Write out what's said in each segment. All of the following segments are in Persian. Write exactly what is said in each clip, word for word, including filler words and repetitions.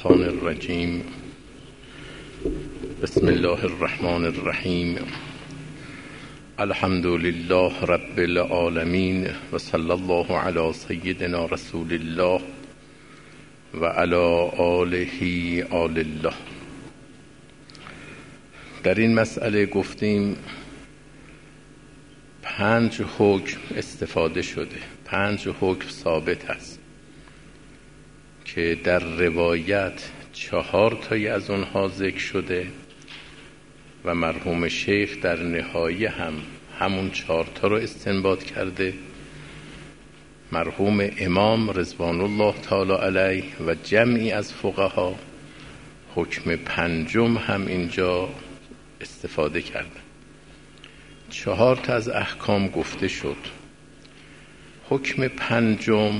الشیطان الرجیم. بسم الله الرحمن الرحیم. الحمد لله رب العالمین و صلی الله علی سیدنا رسول الله و علی آله آل الله. در این مسئله گفتیم پنج حکم استفاده شده، پنج حکم ثابت است که در روایت چهار تایی از اونها ذکر شده و مرحوم شیخ در نهایه هم همون چهار تا رو استنباط کرده. مرحوم امام رضوان الله تعالی علیه و جمعی از فقها حکم پنجم هم اینجا استفاده کردن. چهار تا از احکام گفته شد. حکم پنجم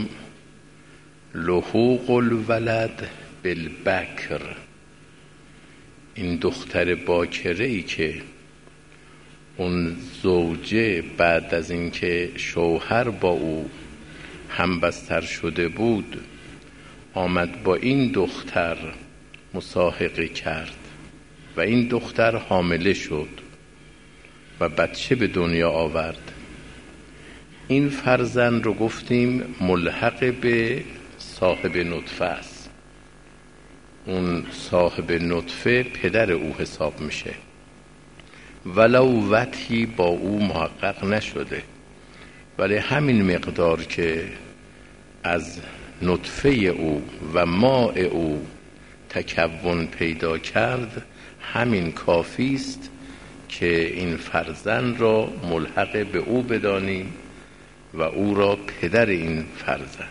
لحوق الولد بالبکر، این دختر باکره ای که اون زوجه بعد از اینکه شوهر با او همبستر شده بود آمد با این دختر مصاحقه کرد و این دختر حامله شد و بچه به دنیا آورد. این فرزند رو گفتیم ملحق به صاحب نطفه است. اون صاحب نطفه پدر او حساب میشه ولو وطی با او محقق نشده، ولی همین مقدار که از نطفه او و ماء او تکون پیدا کرد همین کافی است که این فرزند را ملحق به او بدانیم و او را پدر این فرزند.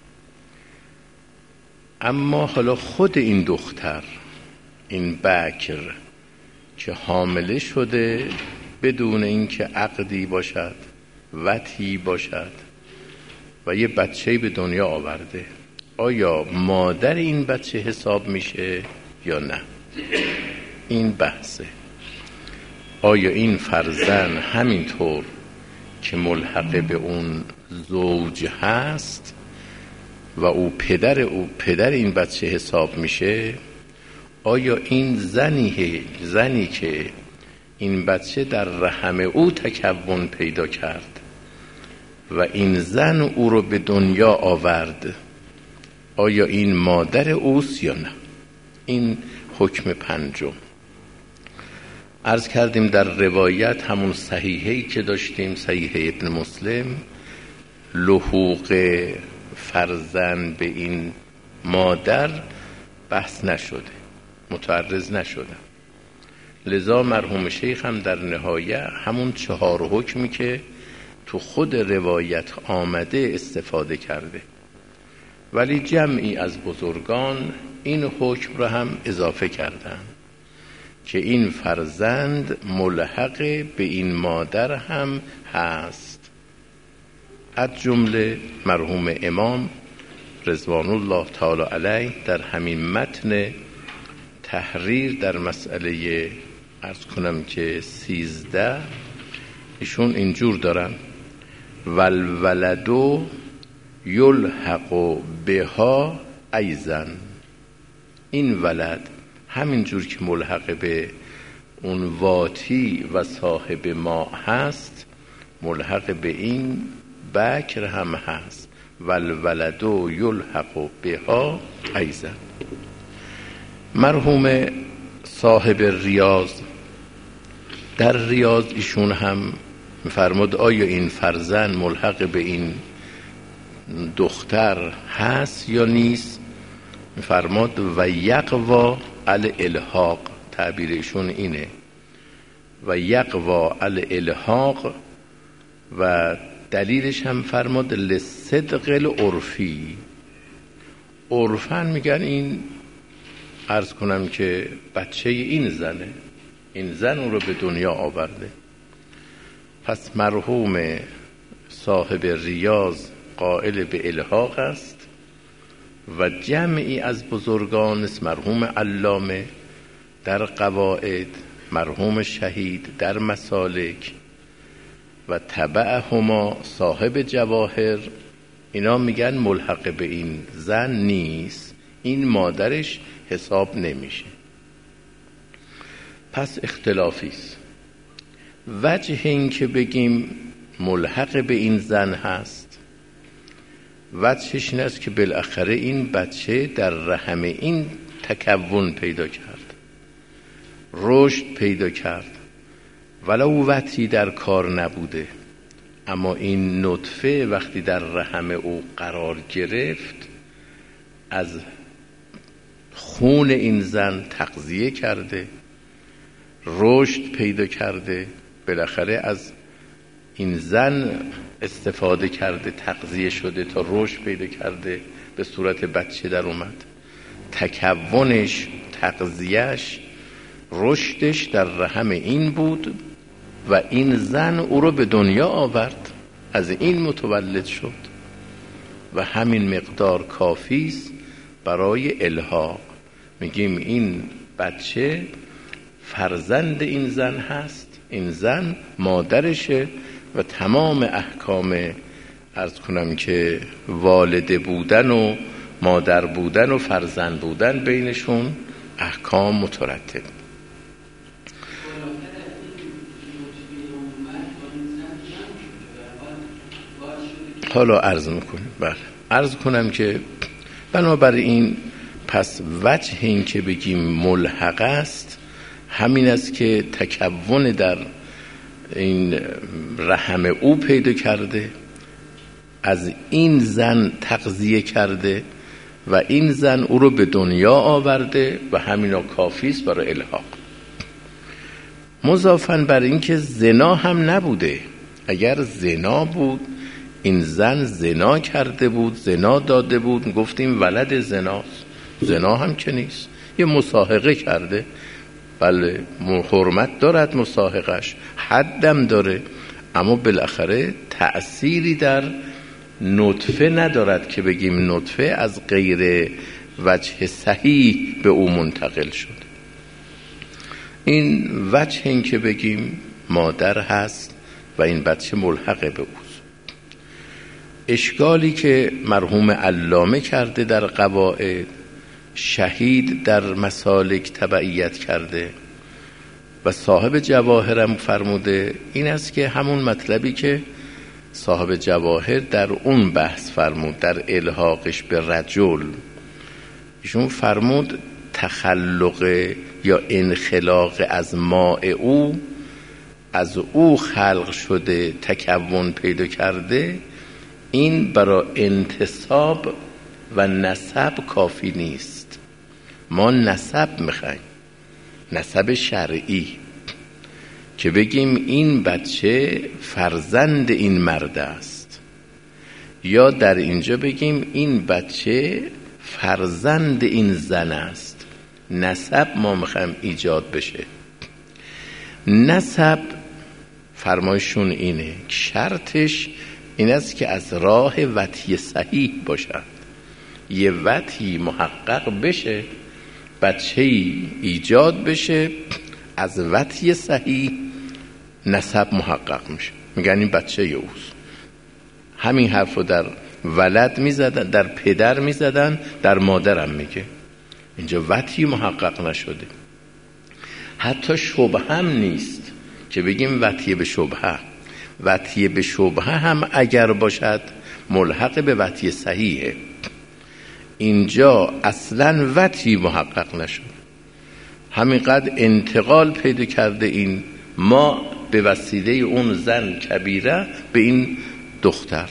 اما حالا خود این دختر، این بکر که حامله شده بدون اینکه عقدی باشد، وطی باشد و یه بچه به دنیا آورده، آیا مادر این بچه حساب میشه یا نه؟ این بحثه. آیا این فرزند همینطور که ملحق به اون زوج هست و او پدر او پدر این بچه حساب میشه، آیا این زنی زنی که این بچه در رحم او تکون پیدا کرد و این زن او رو به دنیا آورد، آیا این مادر اوست یا نه؟ این حکم پنجم. عرض کردیم در روایت همون صحیحه‌ای که داشتیم، صحیح ابن مسلم، لحوق فرزند به این مادر بحث نشده، متعرض نشده. لذا مرحوم شیخ هم در نهایه همون چهار حکمی که تو خود روایت آمده استفاده کرده، ولی جمعی از بزرگان این حکم رو هم اضافه کردن که این فرزند ملحق به این مادر هم هست. از جمله مرحوم امام رضوان الله تعالی علیه در همین متن تحریر در مسئله عرض کنم که سیزده ایشون اینجور دارن: والولدو یلحق بها ایضا، این ولد همینجور که ملحق به اون واتی و صاحب ما هست ملحق به این بکر هم هست. والولدو یلحق بها ایضا. مرحوم صاحب ریاض در ریاض ایشون هم فرمود آیا این فرزند ملحق به این دختر هست یا نیست؟ فرمود و یقوا الالحاق، تعبیر ایشون اینه، و یقوا الالحاق، و دلیلش هم فرمود لصدق العرفی. عرفن میگن این عرض کنم که بچه این زنه، این زن اون رو به دنیا آورده. پس مرحوم صاحب ریاض قائل به الحاق است و جمعی از بزرگان است، مرحوم علامه در قواعد، مرحوم شهید در مسالک و تبعهما صاحب جواهر، اینا میگن ملحق به این زن نیست، این مادرش حساب نمیشه. پس اختلافی است. وجه این که بگیم ملحق به این زن هست، وجهش این است که بالاخره این بچه در رحم این تکون پیدا کرد، رشد پیدا کرد، ولو وطی در کار نبوده، اما این نطفه وقتی در رحم او قرار گرفت، از خون این زن تغذیه کرده، رشد پیدا کرده، بالاخره از این زن استفاده کرده، تغذیه شده تا رشد پیدا کرده، به صورت بچه در اومد. تکونش، تغذیهش، رشدش در رحم این بود و این زن او رو به دنیا آورد، از این متولد شد و همین مقدار کافی است برای الحاق. میگیم این بچه فرزند این زن هست، این زن مادرشه و تمام احکام عرض کنم که والده بودن و مادر بودن و فرزند بودن بینشون احکام مترتب. حالا عرض میکنیم. بله عرض کنم که بنابراین پس وجه این که بگیم ملحق است همین است که تکون در این رحم او پیدا کرده، از این زن تغذیه کرده و این زن او رو به دنیا آورده و همینا کافی است برای الحاق. مضافاً بر این که زنا هم نبوده. اگر زنا بود، این زن زنا کرده بود، زنا داده بود، گفتیم ولد زناست. زنا هم که نیست، یه مصاحقه کرده. بله حرمت دارد مصاحقش، حدم داره، اما بالاخره تأثیری در نطفه ندارد که بگیم نطفه از غیر وجه صحیح به او منتقل شد. این وجه این که بگیم مادر هست و این بچه ملحق به اوست. اشکالی که مرحوم علامه کرده در قواعد، شهید در مسالک تبعیت کرده و صاحب جواهرم فرموده، این است که همون مطلبی که صاحب جواهر در اون بحث فرمود، در الحاقش به رجل، ایشون فرمود تخلق یا انخلاق از ماء او، از او خلق شده، تکون پیدا کرده، این برای انتساب و نسب کافی نیست. ما نسب میخوایم، نسب شرعی، که بگیم این بچه فرزند این مرد است، یا در اینجا بگیم این بچه فرزند این زن است. نسب ما میخوایم ایجاد بشه. نسب فرمایشون اینه، شرطش این است که از راه وطی صحیح باشد. یه وطی محقق بشه، بچه‌ای ایجاد بشه، از وطی صحیح نسب محقق میشه، میگن این بچه اوست. همین حرفو در ولد میزدن، در پدر میزدن، در مادرم میگه. اینجا وطی محقق نشده، حتی شبهه هم نیست که بگیم وطی به شبهه. وطی به شبهه هم اگر باشد ملحق به وطی صحیحه. اینجا اصلا وطی محقق نشد، همینقدر انتقال پیدا کرده این ما به وسیله اون زن کبیره به این دختر.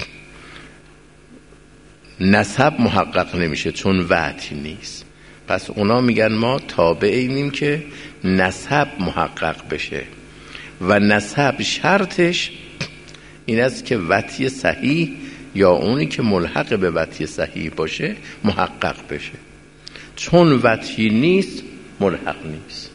نسب محقق نمیشه چون وطی نیست. پس اونا میگن ما تابع اینیم که نسب محقق بشه و نسب شرطش این است که وطی صحیح یا اونی که ملحق به وطی صحیح باشه محقق بشه. چون وطی نیست ملحق نیست.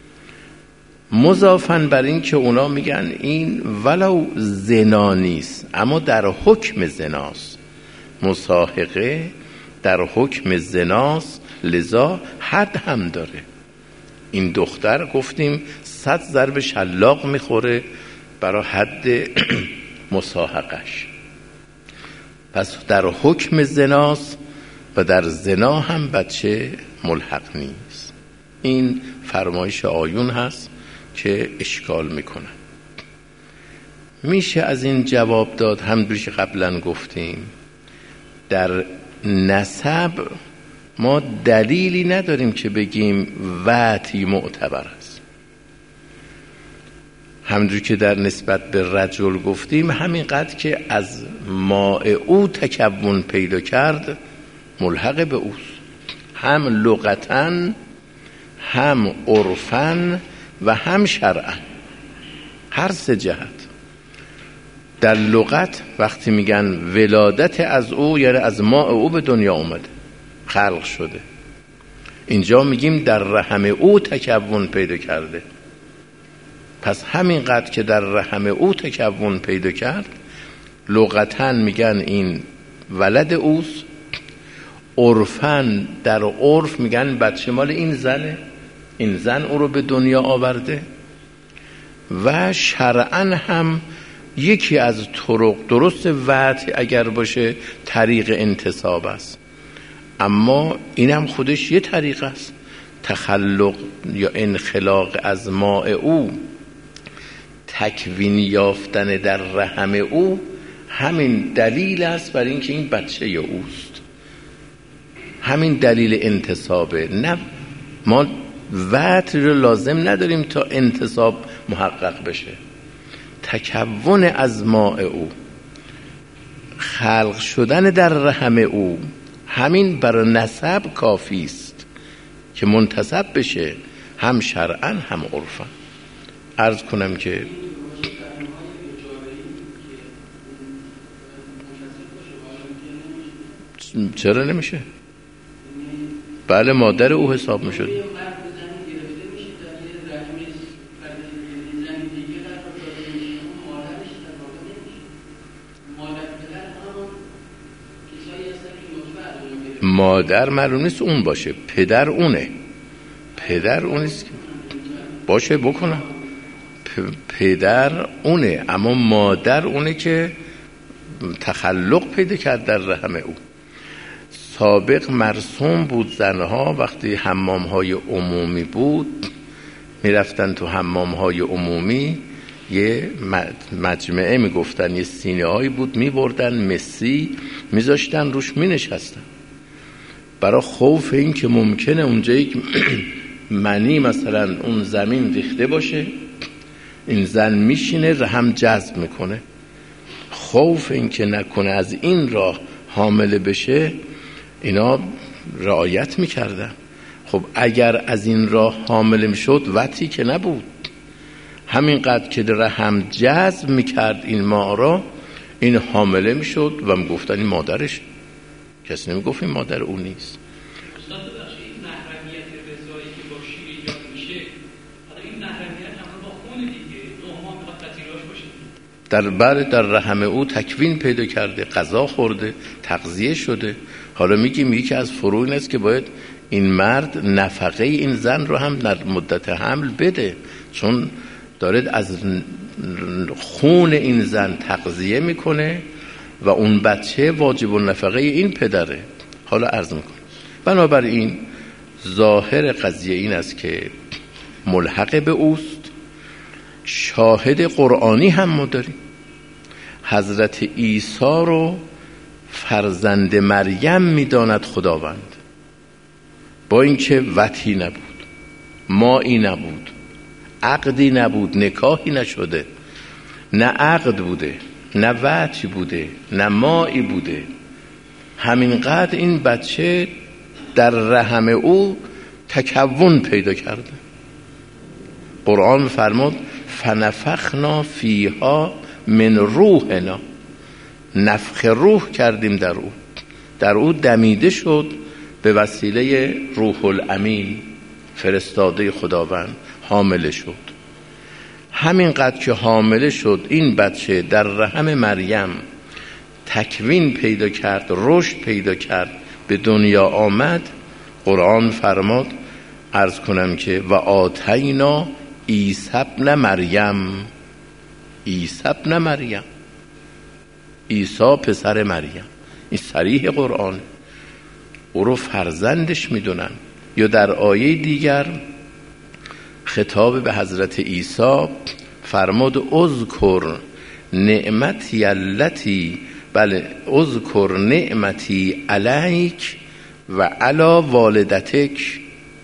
مضافاً بر این که اونا میگن این ولو زنا نیست اما در حکم زناست، مصاحقه در حکم زناست، لذا حد هم داره. این دختر گفتیم صد ضرب شلاق میخوره برای حد مصاحقش. پس در حکم زناست و در زنا هم بچه ملحق نیست. این فرمایش آیون هست که اشکال میکنه. میشه از این جواب داد، همونطوری که قبلا گفتیم در نسب ما دلیلی نداریم که بگیم وعتی معتبر است. همونطوری که در نسبت به رجل گفتیم همینقدر که از ماء او تکون پیدا کرد ملحق به اوست، هم لغتاً هم عرفاً و هم شرعاً، هر سه جهت. در لغت وقتی میگن ولادت از او یعنی از ماء او به دنیا اومده، خلق شده. اینجا میگیم در رحم او تکون پیدا کرده، پس همینقدر که در رحم او تکون پیدا کرد لغتاً میگن این ولد اوست، عرفاً در عرف میگن بچه مال این زنه، این زن او رو به دنیا آورده، و شرعاً هم یکی از طرق درست وعد اگر باشه طریق انتصاب است، اما این هم خودش یه طریق است. تخلق یا انخلاق از ماء او، تکوین یافتن در رحم او، همین دلیل است برای اینکه این بچه اوست، همین دلیل انتصابه. نه ما وعد رو لازم نداریم تا انتصاب محقق بشه. تکون از ماء او، خلق شدن در رحم او، همین برای نسب کافی است که منتسب بشه، هم شرعاً هم عرفاً. عرض کنم که چرا نمیشه؟ بله مادر او حساب میشد. مادر معلوم نیست اون باشه، پدر اونه، پدر اونیست باشه بکنم، پدر اونه، اما مادر اونه که تخلق پیدا کرد در رحم او. سابق مرسوم بود زنها وقتی حمام‌های عمومی بود میرفتن تو حمام‌های عمومی، یه مجمعه میگفتن، یه سینه هایی بود میبردن مسی میذاشتن روش مینشستن، برای خوف این که ممکنه اونجایی که منی مثلا اون زمین ریخته باشه، این زن میشینه رحم جذب میکنه، خوف این که نکنه از این راه حامله بشه، اینا رعایت میکردن. خب اگر از این راه حامله میشد وقتی که نبود، همینقدر که رحم جذب میکرد این ماء را، این حامله میشد و میگفتن این مادرش، کسی نمیگفت این مادر اون نیست. در بعد در رحم او تکوین پیدا کرده، غذا خورده، تغذیه شده. حالا میگیم یکی از فروع این است که باید این مرد نفقه این زن رو هم در مدت حمل بده، چون داره از خون این زن تغذیه میکنه و اون بچه واجب النفقه این پدره. حالا عرض میکنم بنابراین ظاهر قضیه این است که ملحق به اوست. شاهد قرآنی هم ما داریم، حضرت عیسی رو فرزند مریم میداند خداوند، با اینکه وطی نبود، مایی نبود، عقدی نبود، نکاحی نشده، نه عقد بوده، نه وطی بوده، نه مایی بوده، همینقدر این بچه در رحم او تکون پیدا کرده. قرآن فرمود فنفخنا فیها من روحنا، نفخ روح کردیم در او، در او دمیده شد به وسیله روح الامین فرستاده خداوند، حامله شد. همینقدر که حامله شد این بچه در رحم مریم تکوین پیدا کرد، رشد پیدا کرد، به دنیا آمد. قرآن فرمود عرض کنم که و آتینا عیسی ابن مریم، عیسی ابن مریم، عیسی پسر مریم. این صریح قرآن. او رو فرزندش میدونن. یا در آیه دیگر خطاب به حضرت عیسی فرمود اذکر نعمتی التی، بله اذکر نعمتی علیک و علی والدتک،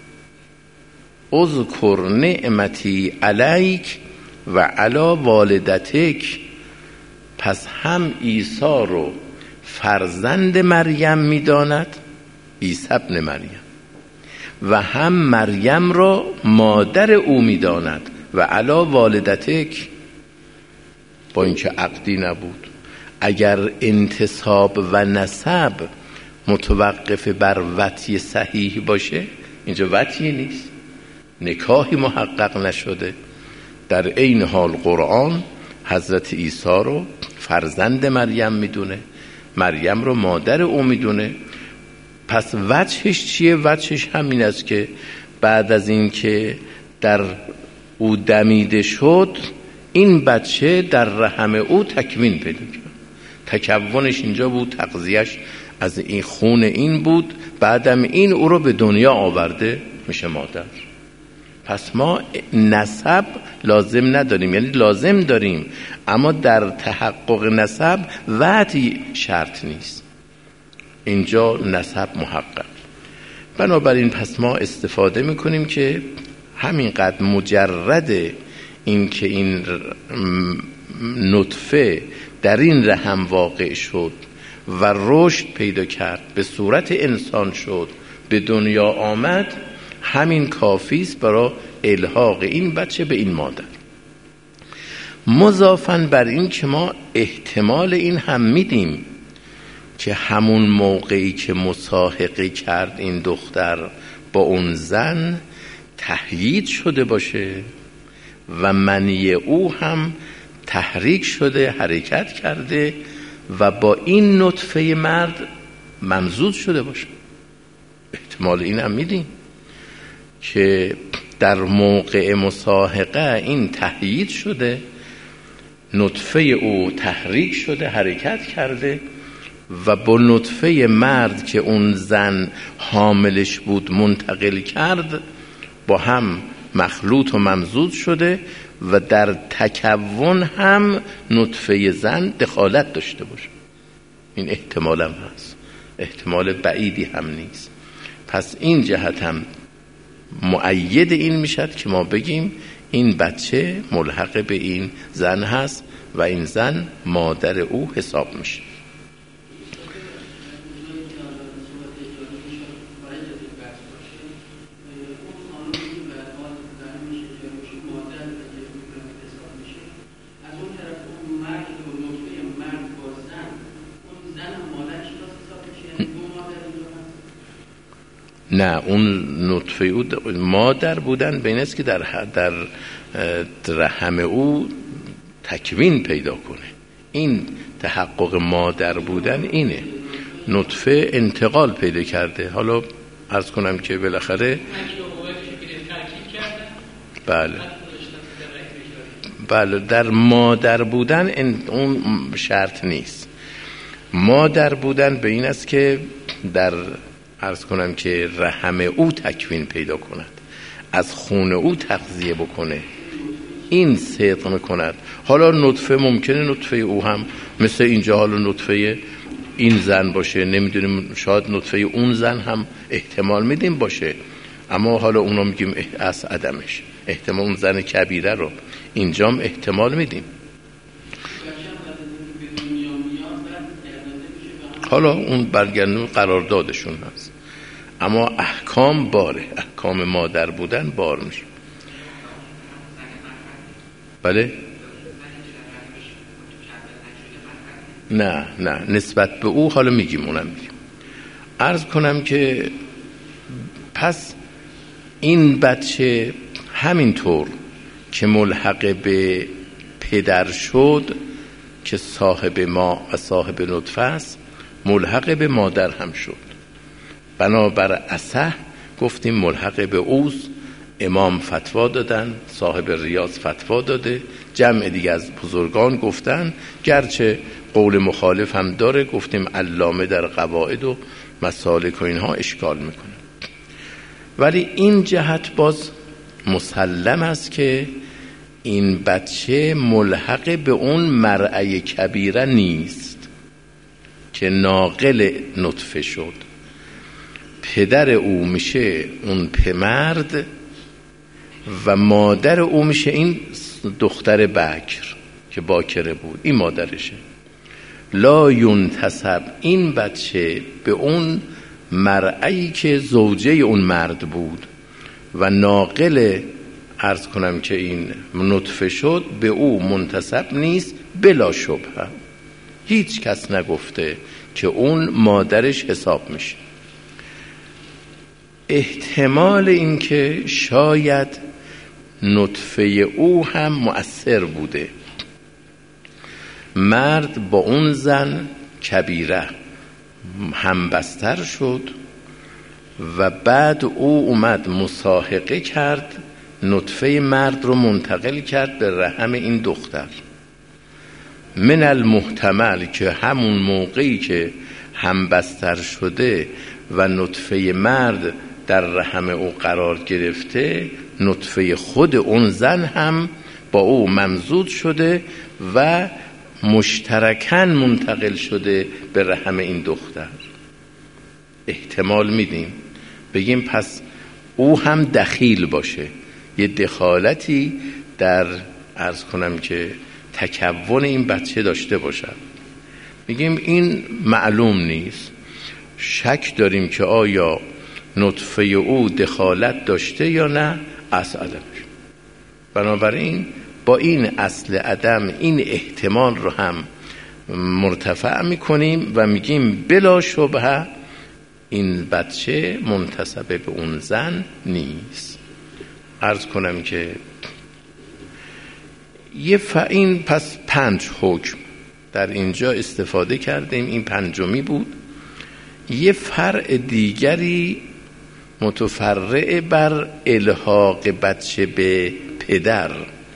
اذکر نعمتی علیک و علی والدتک. پس هم عیسی رو فرزند مریم میداند، عیسی ابن مریم، و هم مریم را مادر او میداند و علی والدتک، با اینکه عقدی نبود. اگر انتساب و نسب متوقف بر وطی صحیح باشه، اینجا وطی نیست، نکاحی محقق نشده. در عین حال قرآن حضرت عیسی رو فرزند مریم میدونه، مریم رو مادر او میدونه. پس وجهش چیه؟ وجهش همین است که بعد از این که در او دمیده شد، این بچه در رحم او تکوین پیدا کرد. تکونش اینجا بود، تغذیهش از این خون این بود، بعدم این او رو به دنیا آورده، میشه مادر. پس ما نسب لازم نداریم، یعنی لازم داریم اما در تحقق نسب وعدی شرط نیست، اینجا نسب محقق. بنابراین پس ما استفاده میکنیم که همینقدر مجرد این که این نطفه در این رحم واقع شد و رشد پیدا کرد، به صورت انسان شد، به دنیا آمد، همین کافی است برای الحاق این بچه به این مادر. مضافاً بر این که ما احتمال این هم میدیم که همون موقعی که مصاحقه کرد این دختر با اون زن تحیید شده باشه و منی او هم تحریک شده، حرکت کرده و با این نطفه مرد ممزوج شده باشه. احتمال این هم میدیم که در موقع مصاحقه این تحیید شده، نطفه او تحریک شده، حرکت کرده و با نطفه مرد که اون زن حاملش بود منتقل کرد، با هم مخلوط و ممزوج شده و در تکون هم نطفه زن دخالت داشته باشه. این احتمال هم هست، احتمال بعیدی هم نیست. پس این جهت هم مؤید این میشد که ما بگیم این بچه ملحق به این زن هست و این زن مادر او حساب میشه. نه، اون نطفه او مادر بودن به این است که در در رحم او تکوین پیدا کنه. این تحقق مادر بودن اینه. نطفه انتقال پیدا کرده. حالا عرض کنم که بالاخره بله بله در مادر بودن اون شرط نیست. مادر بودن به این است که در عرض کنم که رحم او تکوین پیدا کند، از خون او تغذیه بکنه، این صدق میکند. حالا نطفه ممکنه نطفه او هم مثل اینجا حالا نطفه این زن باشه، نمیدونیم، شاید نطفه اون زن هم احتمال میدیم باشه، اما حالا اونا میگیم از عدمش، احتمال اون زن کبیره رو اینجام احتمال میدیم. حالا اون برگردون قراردادشون هست، اما احکام باره، احکام مادر بودن بار میشه. بله نه نه نسبت به او حالا میگیم، اونم میگیم. عرض کنم که پس این بچه همینطور که ملحق به پدر شد که صاحب ما و صاحب نطفه است، ملحق به مادر هم شد. بنابر اصح گفتیم ملحق به اوست. امام فتوا دادن، صاحب ریاض فتوا داده، جمع دیگه از بزرگان گفتن، گرچه قول مخالف هم داره، گفتیم علامه در قواعد و مسالک و اینها اشکال میکنه. ولی این جهت باز مسلم است که این بچه ملحق به اون مرعی کبیره نیست که ناقل نطفه شد. پدر او میشه اون پمرد و مادر او میشه این دختر بکر که باکره بود، این مادرشه. لا ینتسب، این بچه به اون مرعی که زوجه اون مرد بود و ناقل عرض کنم که این نطفه شد، به او منتسب نیست. بلا شبهه هیچ کس نگفته که اون مادرش حساب میشه. احتمال این که شاید نطفه او هم مؤثر بوده، مرد با اون زن کبیره همبستر شد و بعد او اومد مصاحقه کرد، نطفه مرد رو منتقل کرد به رحم این دختر. من المحتمل که همون موقعی که همبستر شده و نطفه مرد در رحم او قرار گرفته، نطفه خود اون زن هم با او ممزود شده و مشترکاً منتقل شده به رحم این دختر. احتمال میدیم بگیم پس او هم دخیل باشه، یه دخالتی در عرض کنم که تکون این بچه داشته باشد. میگیم این معلوم نیست، شک داریم که آیا نطفه او دخالت داشته یا نه، اصل عدمش. بنابراین با این اصل عدم این احتمال رو هم مرتفع میکنیم و میگیم بلا شبهه این بچه منتسب به اون زن نیست. عرض کنم که یه ف... این پس پنج حکم در اینجا استفاده کردیم، این پنجمی بود. یه فرع دیگری متفرع بر الحاق بچه به پدر،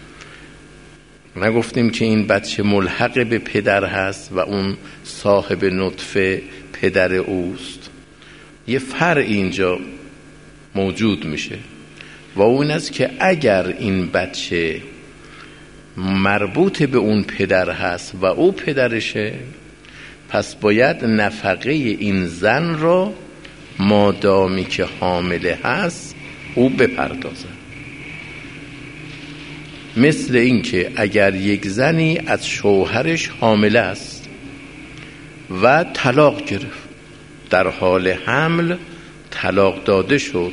نگفتیم که این بچه ملحق به پدر هست و اون صاحب نطفه پدر اوست. یه فرع اینجا موجود میشه و اون است که اگر این بچه مربوط به اون پدر هست و او پدرشه، پس باید نفقه این زن را مادامی که حامله هست او بپردازه. مثل این که اگر یک زنی از شوهرش حامله است و طلاق گرفت، در حال حمل طلاق داده شد،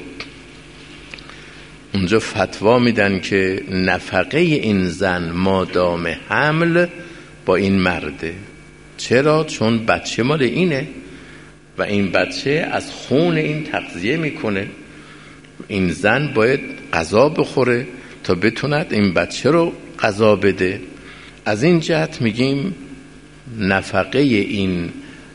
اونجا فتوا میدن که نفقه این زن مادام حمل با این مرده. چرا؟ چون بچه مال اینه و این بچه از خون این تغذیه میکنه. این زن باید غذا بخوره تا بتوند این بچه رو غذا بده. از این جهت میگیم نفقه این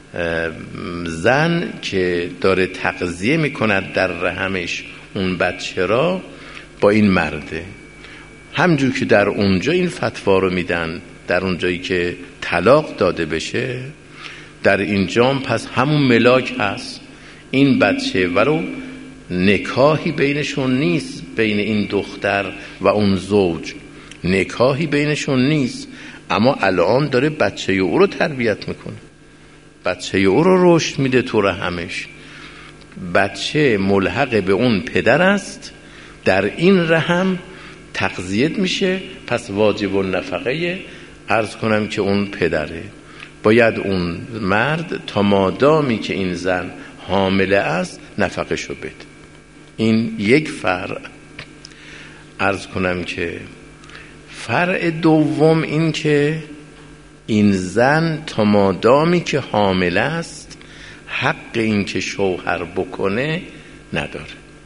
زن که داره تغذیه میکند در رحمش اون بچه را با این مرده. همجور که در اونجا این فتوا رو میدن، در اونجایی که طلاق داده بشه، در اینجا پس همون ملاک هست این بچه، ولو نکاحی بینشون نیست، بین این دختر و اون زوج نکاحی بینشون نیست، اما الان داره بچه او رو تربیت میکنه، بچه او رو رشد میده تو رحمش. بچه ملحق به اون پدر است، در این رحم تغذیه میشه، پس واجب النفقه عرض کنم که اون پدره. باید اون مرد تا مادامی که این زن حامله است نفقه شو بده. این یک فرع. عرض کنم که فرع دوم این که این زن تا مادامی که حامله است حق این که شوهر بکنه نداره.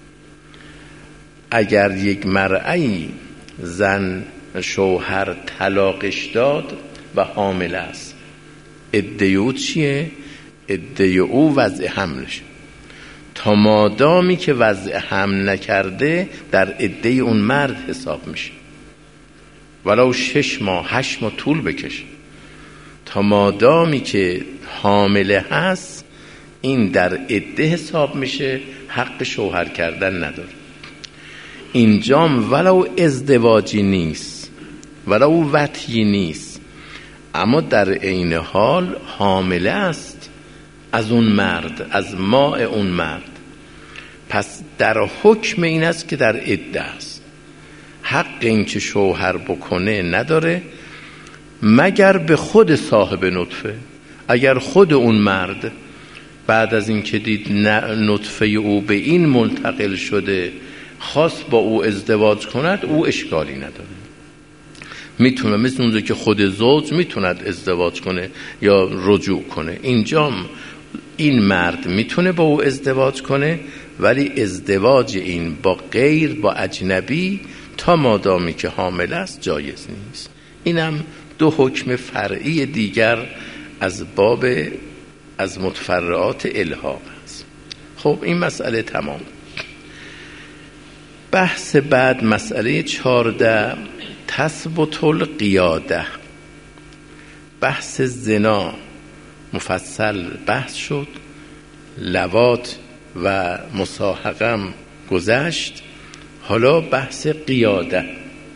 اگر یک مرعی زن شوهر طلاقش داد و حامله است، عده او چیه؟ عده او وضع حملش. تا مادامی که وضع حمل نکرده در عده اون مرد حساب میشه، ولو شش ماه هشت ماه طول بکشه. تا مادامی که حامله هست این در عده حساب میشه، حق شوهر کردن نداره. اینجام ولو ازدواجی نیست، ولو وطی نیست، اما در عین حال حامله است از اون مرد، از ماء اون مرد. پس در حکم این است که در عده است، حق این که شوهر بکنه نداره مگر به خود صاحب نطفه. اگر خود اون مرد بعد از این که دید نطفه او به این منتقل شده خواست با او ازدواج کند، او اشکالی نداره، میتونه مثل اونجا که خود زوج میتوند ازدواج کنه یا رجوع کنه. اینجام این مرد میتونه با او ازدواج کنه، ولی ازدواج این با غیر، با اجنبی، تا مادامی که حامل است جایز نیست. اینم دو حکم فرعی دیگر از باب از متفرعات الحاق است. خب این مسئله تمام. بحث بعد مسئله چهارده، تثبت القیاده. بحث زنا مفصل بحث شد، لواط و مصاحقم گذشت. حالا بحث قیاده،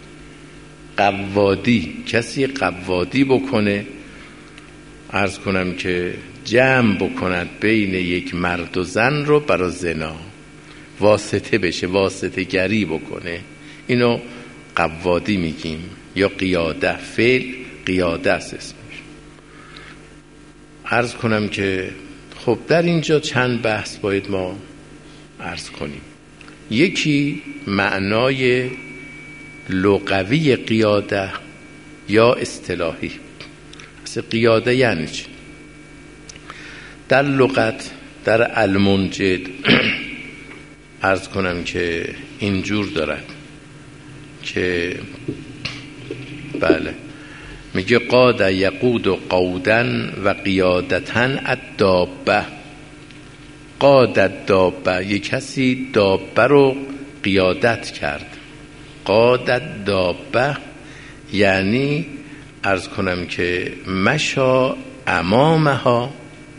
قوادی، کسی قوادی بکنه، عرض کنم که جمع بکند بین یک مرد و زن رو برای زنا، واسطه بشه، واسطه گری بکنه، اینو قوادی میگیم، یا قیاده، فعل قیاده است اسمش. عرض کنم که خب در اینجا چند بحث باید ما عرض کنیم. یکی معنای لغوی قیاده یا اصطلاحی. اصلا قیاده یعنی چی؟ در لغت در المنجد عرض کنم که اینجور دارد که بله میگه قاد یقود و قودن و قیادتن الدابه. قاد الدابه، یک کسی دابه رو قیادت کرد. قاد الدابه یعنی عرض کنم که مشا امامها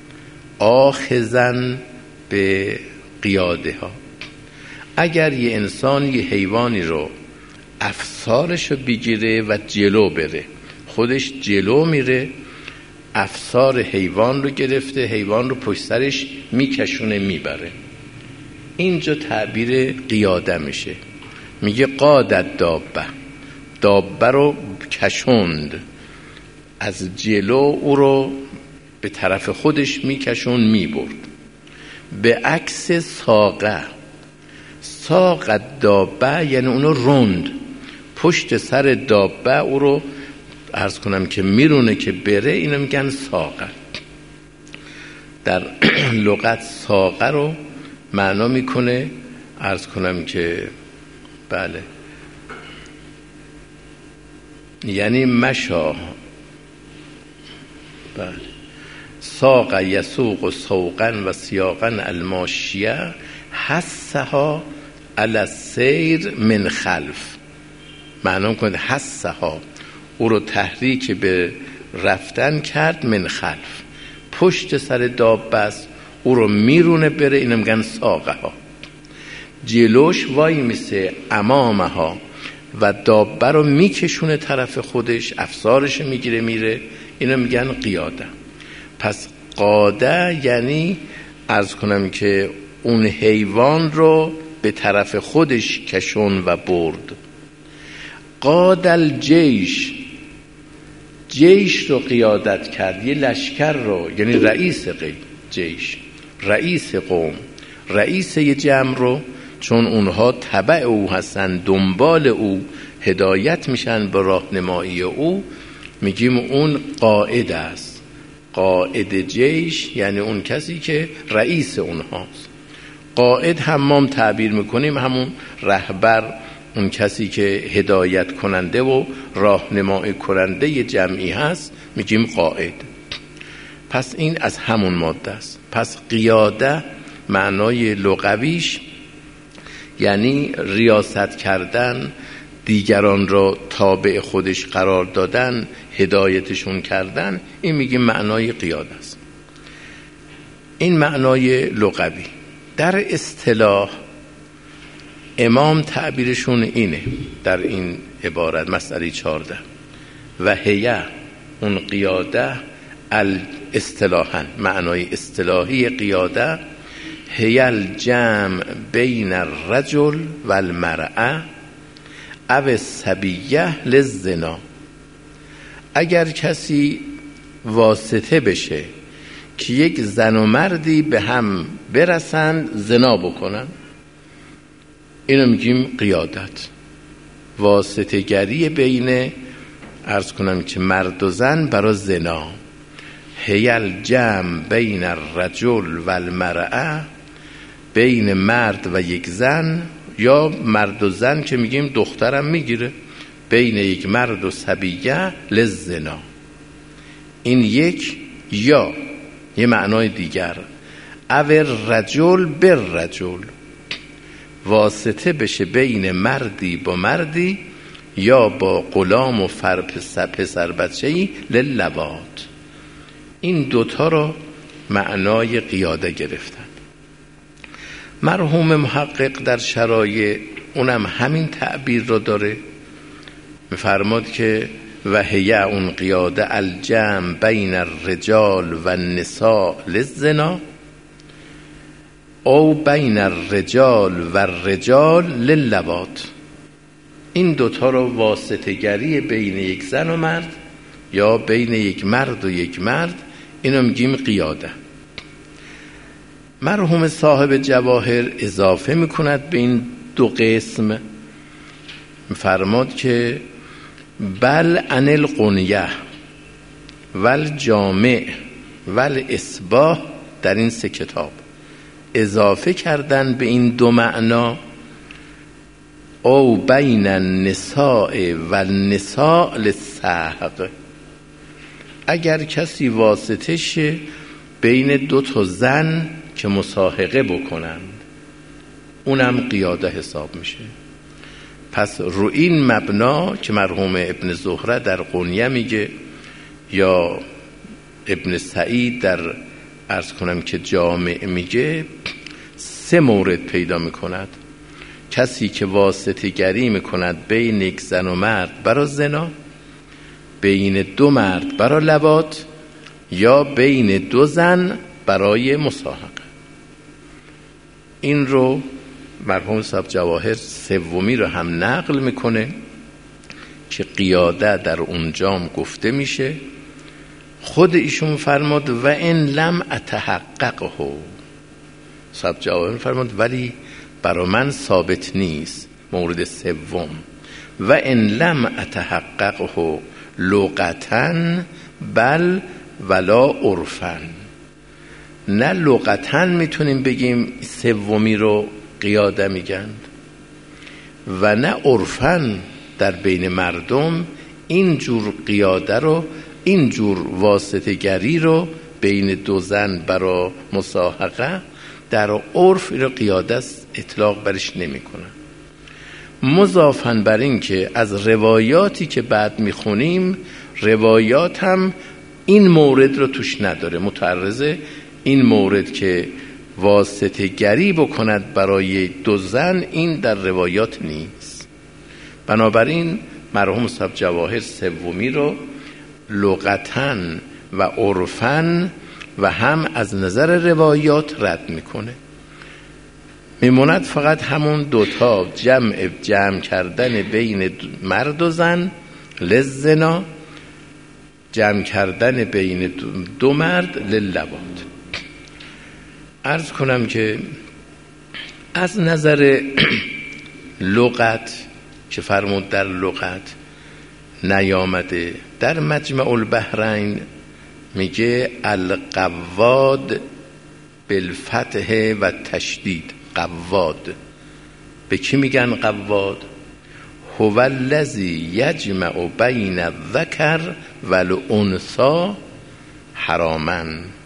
آخذن به قیاده ها. اگر یه انسان یه حیوانی رو افسارش رو بگیره و جلو بره، خودش جلو میره، افسار حیوان رو گرفته، حیوان رو پشت سرش میکشونه میبره، اینجا تعبیر قیاده میشه. میگه قادت دابه، دابه رو کشوند، از جلو او رو به طرف خودش میکشون میبرد. به عکس ساقه، ساقه دابه یعنی اونو روند، پشت سر دابه او رو عرض کنم که میرونه که بره، اینو میگن ساقه. در لغت ساقه رو معنا میکنه عرض کنم که بله یعنی مشا، بله ساق یسوق سوقا و سیاقا الماشیه حسها علی السیر من خلف. معنا کنه حسها، او رو تحریک به رفتن کرد، من خلف، پشت سر دابه است، او رو میرونه بره، اینو میگن ساقه ها. جلوش وای میسه امامها و دابه رو میکشونه طرف خودش، افسارش میگیره میره، اینو میگن قیاده. پس قاده یعنی عرض کنم که اون حیوان رو به طرف خودش کشون و برد. قاد الجیش، جیش رو قیادت کرد، یه لشکر رو، یعنی رئیس جیش، رئیس قوم، رئیس یه جمع رو، چون اونها تبع او هستن، دنبال او هدایت میشن به راهنمایی او، میگیم اون قائد است. قائد جیش یعنی اون کسی که رئیس اونهاست. قائد هم ما تعبیر میکنیم همون رهبر، اون کسی که هدایت کننده و راهنمایی کننده ی جمعی هست، میگیم قائد. پس این از همون ماده است. پس قیاده معنای لغویش یعنی ریاست کردن، دیگران را تابع خودش قرار دادن، هدایتشون کردن، این میگیم معنای قیاده است. این معنای لغوی. در اصطلاح امام تعبیرشون اینه در این عبارت مسئله چهارده و هیه اون قیاده اصطلاحاً معنای اصطلاحی قیاده هی الجمع بین الرجل و المرأة او الصبیه للزنا. اگر کسی واسطه بشه که یک زن و مردی به هم برسند زنا بکنن، اینو میگیم قیادت، واسطه گری بین عرض کنم که مرد و زن برای زنا. هی الجمع بین الرجل و المرأة، بین مرد و یک زن، یا مرد و زن که میگیم دخترم میگیره، بین یک مرد و صبیه للزنا. این یک، یا یه معنای دیگر او رجل بر رجل، واسطه بشه بین مردی با مردی یا با غلام و فر پسر بچه‌ای للوات. این دوتا رو معنای قیاده گرفتن. مرحوم محقق در شرایع اونم همین تعبیر رو داره، میفرماد که و هیه اون قیاده الجمع بین الرجال و النساء للزنا او بین الرجال و الرجال للوات. این دوتا رو واسطه گری بین یک زن و مرد یا بین یک مرد و یک مرد، اینو میگیم قیاده. مرحوم صاحب جواهر اضافه میکند به این دو قسم، فرماد که بل عن القنیه والجامع والاصباح، در این سه کتاب اضافه کردن به این دو معنا او بین النساء والنساء للسحق. اگر کسی واسطه شه بین دو تا زن که مصاحقه بکنند، اونم قیاده حساب میشه. پس رو این مبنا که مرحوم ابن زهره در قنیه میگه یا ابن سعید در عرض کنم که جامع میگه، سه مورد پیدا میکند. کسی که واسطه گری میکند بین یک زن و مرد برای زنا، بین دو مرد برای لواط، یا بین دو زن برای مصاحقه. این رو مرحوم صاحب جواهر سومی رو هم نقل میکنه که قیاده در اونجام گفته میشه. خود ایشون فرماد و ان لم اتحققه، صاحب جواهر فرماد ولی برای من ثابت نیست. مورد سوم و ان لم اتحققه لغتن بل ولا عرفن، نه لغتن میتونیم بگیم سومی رو قیاده میگن و نه عرفن در بین مردم این جور قیاده رو، این جور واسطه گری رو بین دو زن برای مصاحقه در عرف رو قیاده اطلاق برش نمی کنن. مضافاً بر این که از روایاتی که بعد میخونیم، روایات هم این مورد رو توش نداره. متعرض این مورد که واسطه گری بکند برای دو زن، این در روایات نیست. بنابراین مرحوم صاحب جواهر سومی رو لغتن و عرفن و هم از نظر روایات رد میکنه. میموند فقط همون دوتا، جمع جمع کردن بین مرد و زن للزنا، جمع کردن بین دو مرد للوات. عرض کنم که از نظر لغت که فرمود در لغت نیامده، در مجمع البحرین میگه القواد بالفتح و تشدید. قواد به کی میگن قواد؟ هو الذی یجمع بین الذکر والانثی حراما.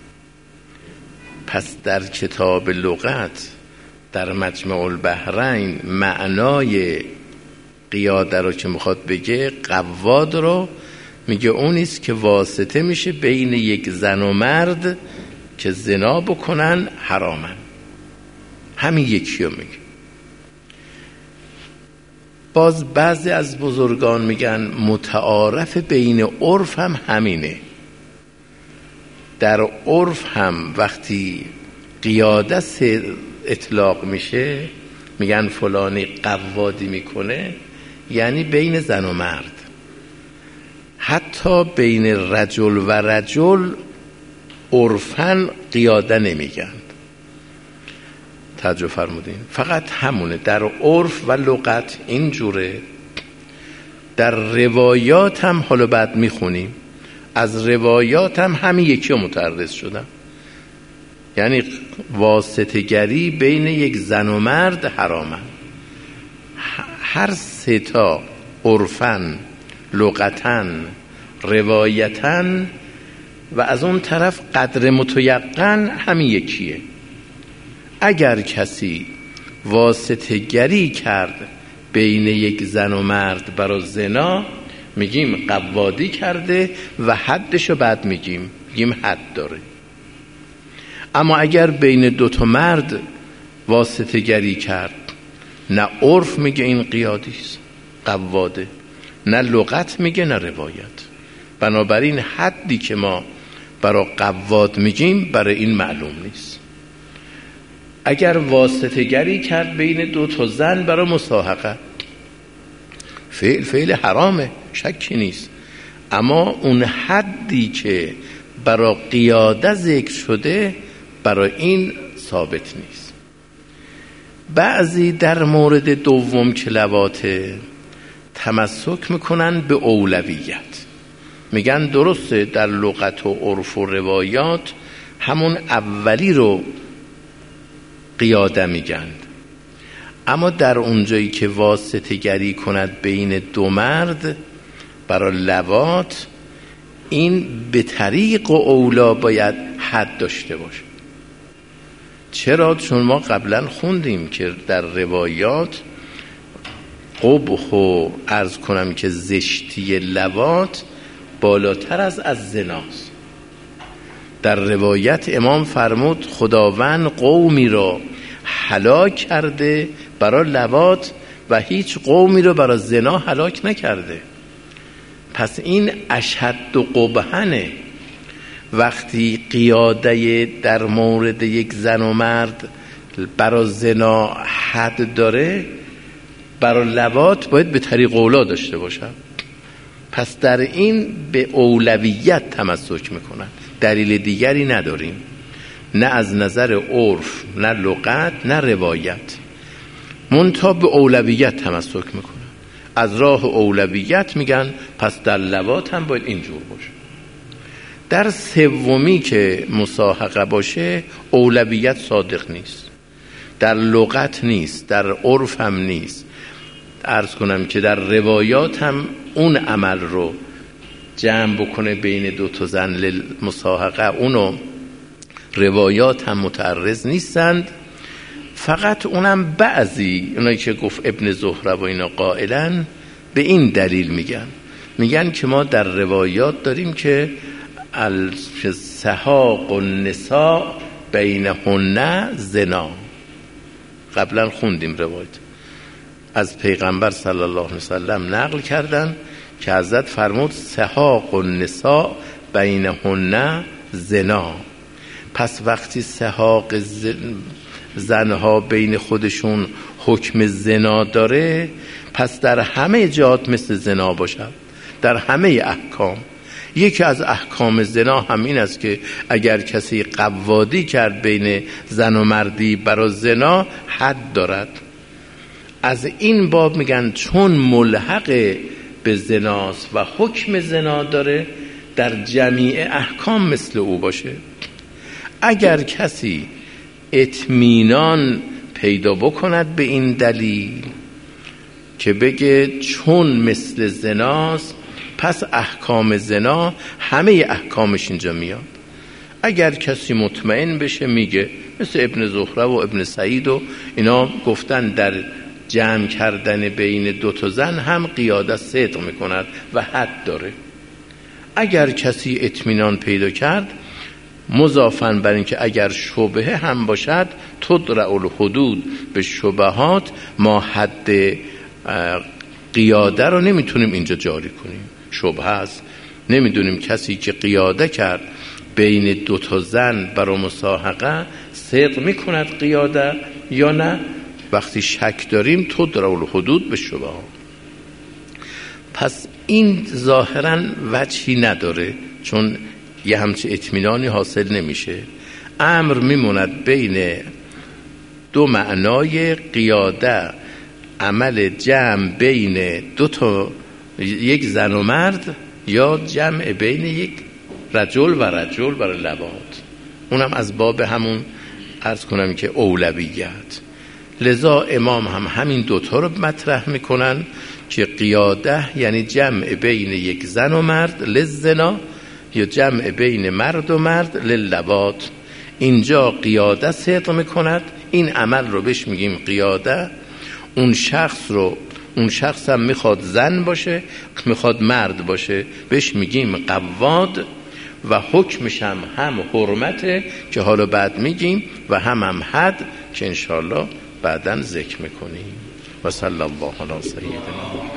پس در کتاب لغت در مجمع البحرین معنای قیاده رو که میخواد بگه، قواد رو میگه اونیست که واسطه میشه بین یک زن و مرد که زنا بکنن حرامن. همین یکی رو میگه. باز بعضی از بزرگان میگن متعارف بین عرف هم همینه. در عرف هم وقتی قیادت اطلاق میشه میگن فلانی قوادی میکنه، یعنی بین زن و مرد. حتی بین رجل و رجل عرفاً قیاده نمیگن. توجه فرمودین؟ فقط همونه. در عرف و لغت اینجوره. در روایات هم حالا بعد میخونیم، از روایات هم همین یکی رو متعرض شدم، یعنی واسطه گری بین یک زن و مرد حرامن. هر سه تا عرفاً، لغتاً، روایتاً و از اون طرف قدر متیقن همین یکیه. اگر کسی واسطه گری کرد بین یک زن و مرد برای زنا، میگیم قوادی کرده و حدشو بعد میگیم میگیم حد داره. اما اگر بین دو تا مرد واسطه گری کرد، نه عرف میگه این قیادیست قواده، نه لغت میگه نه روایت. بنابراین حدی که ما برای قواد میگیم برای این معلوم نیست. اگر واسطه گری کرد بین دو تا زن برای مصاحقه، فعل فعل حرامه، شکی نیست، اما اون حدی که برای قیاده ذکر شده برای این ثابت نیست. بعضی در مورد دوم که لواطه تمسک میکنن به اولویت، میگن درسته در لغت و عرف و روایات همون اولی رو قیاده میگن، اما در اونجایی که واسطه گری کند بین دو مرد برای لواط، این به طریق و اولا باید حد داشته باشه. چرا؟ چون ما قبلا خوندیم که در روایات قبح و عرض کنم که زشتی لواط بالاتر از از زناست. در روایت امام فرمود خداوند قومی را هلاک کرده برای لواط و هیچ قومی را برای زنا هلاک نکرده. پس این اشد و قبحنه. وقتی قیاده در مورد یک زن و مرد برای زنا حد داره، برای لواط باید به طریق اولا داشته باشه. پس در این به اولویت تمسک میکنن، دلیل دیگری نداریم، نه از نظر عرف، نه لغت، نه روایت، منتها به اولویت تمسک میکنن. از راه اولویت میگن پس در لواط هم باید اینجور باشه. در سومی که مصاحقه باشه اولویت صادق نیست، در لغت نیست، در عرف هم نیست. عرض کنم که در روایات هم اون عمل رو جمع بکنه بین دو تا زن مصاحقه، اونو روایات هم متعرض نیستند. فقط اونم بعضی اونایی که گفت ابن زهره و اینا قائلن به این دلیل میگن میگن که ما در روایات داریم که السحاق النساء بینهن زنا. قبلا خوندیم روایت از پیغمبر صلی الله علیه وسلم نقل کردن که حضرت فرمود سحاق النساء بینهن زنا. پس وقتی سحاق زنها بین خودشون حکم زنا داره، پس در همه جهات مثل زنا باشد، در همه احکام. یکی از احکام زنا همین است که اگر کسی قوادی کرد بین زن و مردی برای زنا حد دارد. از این باب میگن چون ملحق به زناست و حکم زنا داره، در جمیع احکام مثل او باشه. اگر کسی اطمینان پیدا بکند به این دلیل که بگه چون مثل زناست پس احکام زنا همه احکامش اینجا میاد. اگر کسی مطمئن بشه میگه، مثل ابن زهره و ابن سعید و اینا گفتن در جمع کردن بین دو تا زن هم قیاده صدق میکند و حد داره. اگر کسی اطمینان پیدا کرد مضافاً بر این که اگر شبهه هم باشد تدرع الحدود به شبهات، ما حد قیاده رو نمیتونیم اینجا جاری کنیم. شبهه است، نمیدونیم کسی که قیاده کرد بین دو تا زن برای مساحقه صدق میکند قیاده یا نه. وقتی شک داریم تدرع الحدود به شبهات. پس این ظاهراً وجهی نداره، چون یه همچه اطمینانی حاصل نمیشه. امر میموند بین دو معنای قیاده، عمل جمع بین دو تا یک زن و مرد، یا جمع بین یک رجل و رجل برای لواط، اونم از باب همون عرض کنم که اولویت. لذا امام هم همین دوتا رو مطرح میکنن که قیاده یعنی جمع بین یک زن و مرد للزنا، یا جمع بین مرد و مرد للواط. اینجا قیاده صدق میکند، این عمل رو بهش میگیم قیاده. اون شخص رو اون شخص هم میخواد زن باشه، میخواد مرد باشه، بهش میگیم قواد. و حکمش هم هم حرمته که حالا بعد میگیم، و هم هم حد که انشاءالله بعداً ذکر میکنیم. و صلی الله علی سیدنا